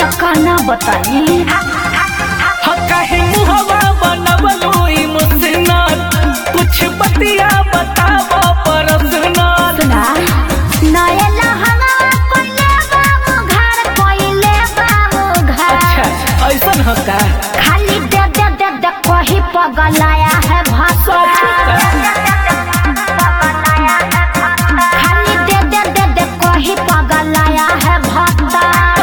कहना बताई कहे मुहवा बनवलो इमोशनल कुछ बतिया बतावो पर्सनल। सुना नया लहंगा कोइले बाबू घर कोइले बाबू घर। अच्छा ऐसन हो का खाली दे दे दे दे कोही पगलाया है भाषा। खाली दे दे दे दे कोही पगलाया है भक्ता।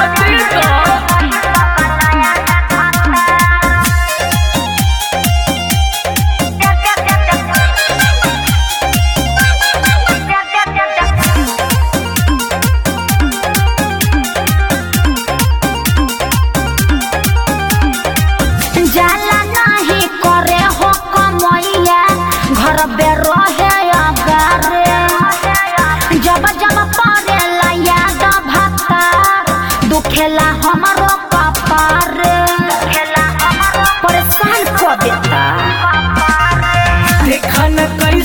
जाला नहीं करे हो कमैया घर बे रहे अगारे। जब जब पड़ेला याद भक्तार दुखेला हमरो कपार। परेशान कर देता देखा न कई